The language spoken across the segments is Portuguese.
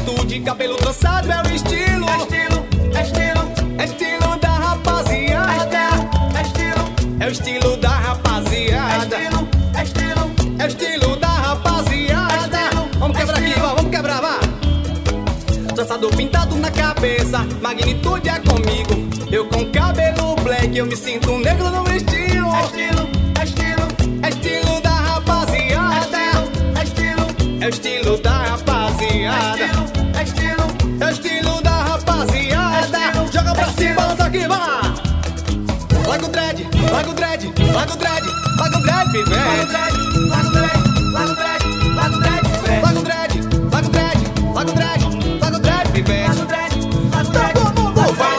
atitude, cabelo trançado é o estilo. É estilo da rapaziada. É o estilo da rapaziada. É o estilo da rapaziada. Vamos quebrar aqui, ó, vamos quebrar, vá. Trançado pintado na cabeça, magnitude é comigo. Eu com cabelo black, eu me sinto negro no estilo. É estilo da rapaziada. É o estilo da rapaziada. É o estilo da rapaziada. Joga pra cima, balança aqui, vá. Larga o dread, larga o dread, larga o dread, larga o dread, pivete. Larga o dread, larga o dread, larga o dread, pivete. Larga o dread, larga o dread, larga o dread, larga o dread, pivete. Larga o dread, larga o dread, todo mundo vai.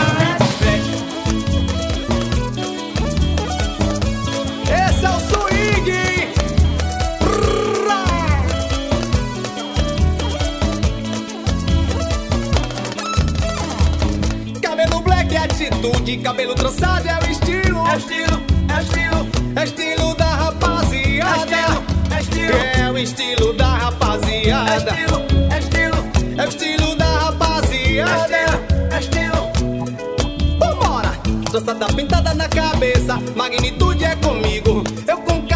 Esse é o swing. Cabelo black é atitude, cabelo trançado é o estilo. É o estilo da rapaziada. É o estilo da rapaziada. É o estilo da rapaziada. Vambora! Trançada pintada na cabeça, magnitude é comigo. Eu com